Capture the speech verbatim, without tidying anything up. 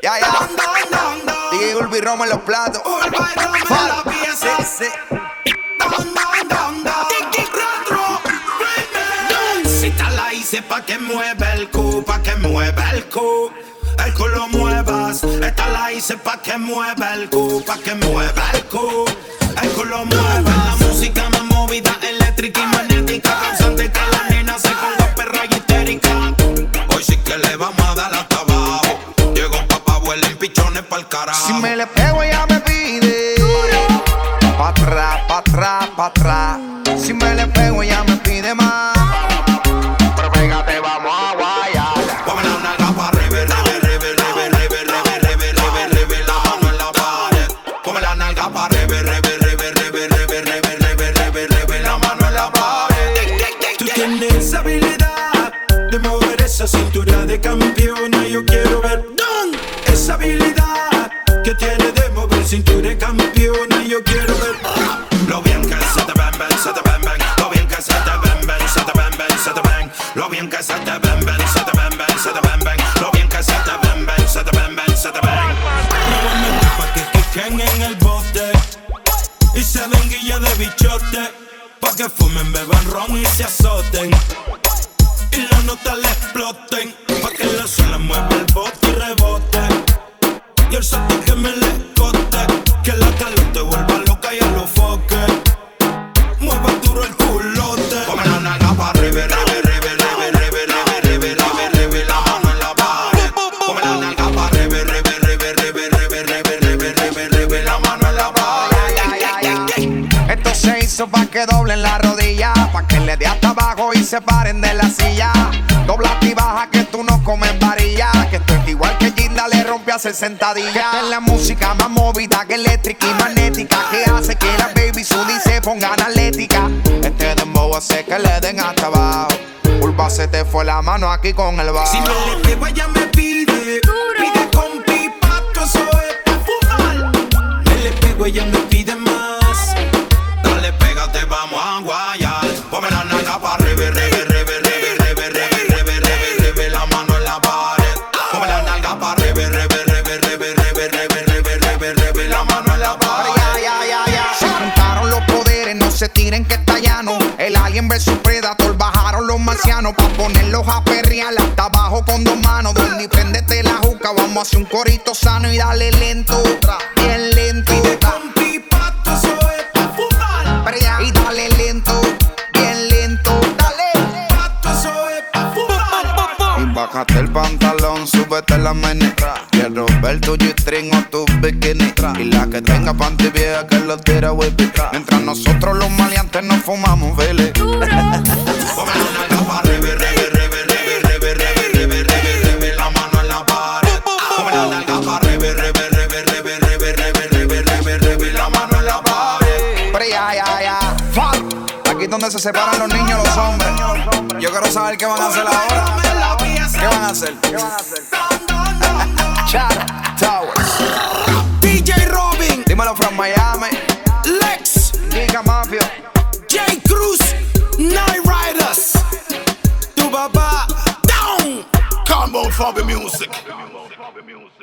Ya, ya. D J Urbi Roma en los platos. Fal. Sí, sí. Esta la hice pa' que mueva el cu, pa' que mueva el cu. El cu lo muevas. Esta la hice pa' que mueva el cu, pa' que mueva el cu. El cu lo mueva. La música más movida, eléctrica y magnética, causante que la nena se ponga perra y histérica. Hoy sí que le vamos a dar hasta abajo. Llegó papá, vuela en pichones pa'l carajo. Si me le pego ella me pide pa' atrás, pa' atrás, pa' atrás. Si me le pego ella me pide más. Pero pégate, vamos a guayar. Ponme la nalga pa' rebe, rebe, rebe, rebe, rebe, rebe, rebe, rebe, rebe, la mano en la pared. Ponme la nalga pa' rebe, rebe, rebe, rebe, rebe, rebe, rebe, rebe, rebe, la mano en la pared. Tú tienes esa habilidad de mover esa cintura de campeona. Yo quiero ver esa habilidad que tiene de mover cintura de campeona. Yo quiero ver lo bien que se te ven, ven, se te ven, ven. Lo bien que se te ven, ven, se te ven, ven, se te ven. Lo bien que se te ven, ven, se te ven, ven, se te ven, ven. Lo bien que se te ven, ven, se te ven, ven, se te ven. pa' que quiquen en el bote y se den guilla de bichote, pa' que fumen, beban ron y se azoten y las notas le exploten, pa' que la suela mueva el bote y rebote y el salto que me le escote, que la calor te vuelva loca y a los foques mueva duro el culote. Ponme la nalga pa' rebe, rebe, rebe, rebe, rebe, rebe, rebe, rebe, rebe, la mano en la pared. Ponme la nalga pa' rebe, rebe, rebe, rebe, rebe, rebe, rebe, rebe, rebe, la mano en la pared. Esto se hizo pa' que doblen la rodilla, pa' que le dé hasta abajo y se paren de la silla. Dobla y baja que tú no comes varilla, que esto es igual que Ginda le rompe a hacer sentadilla. Que esta es la música más movida que eléctrica y magnética, que hace que la baby Sudi se ponga analética. Este dembow hace que le den hasta abajo. Urba se te fue la mano aquí con el bajo. Si me le pego ella me pide, pide con pipato, eso es pa' fumar. Me le pego ella me pide más. Dale, pégate, vamos a guayar. Ponme la nalga pa' rebe, rebe, rebe, rebe, rebe, rebe, rebe, rebe, rebe, la mano en la pared. Ponme la nalga pa' rebe, rebe, rebe, rebe, rebe, rebe, rebe, rebe, rebe, la mano en la pared. Ya, ya, ya, ya. Se juntaron los poderes, no se tiren que está llano. El alien versus Predator, bajaron los marcianos pa' ponerlos a perrear hasta abajo con dos manos. Donde prendete la juca, vamos a hacer un corito sano y dale lento, bien lento. Pide con pipato, eso es pa' fumar. Y dale lento, bien lento, dale. Pipato, eso es pa' fumar. Y bájate el pantalón, súbete la mini. Quiero ver tu G-string o tu bikini. Y la que tenga panty vieja que lo tira whippy. Mientras nosotros los maleantes nos fumamos, vele. Ponme la nalga pa' rebe, rebe, rebe, rebe, rebe, rebe, rebe, rebe, rebe, la mano en la pared. Ponme la nalga pa' rebe, rebe, rebe, rebe, rebe, rebe, rebe, rebe, rebe, la mano en la pared. Pero ya, ya, ya. Fuck. Aquí es donde se separan los niños y los hombres. Yo quiero saber qué van a hacer ahora. ¿Qué van a hacer? ¿Qué van a hacer? Chad Towers, D J Robin, dímelo from Miami, Lex, Giga Mafia, J Cruz, Night Riders, tu papá, down. Combo for the music.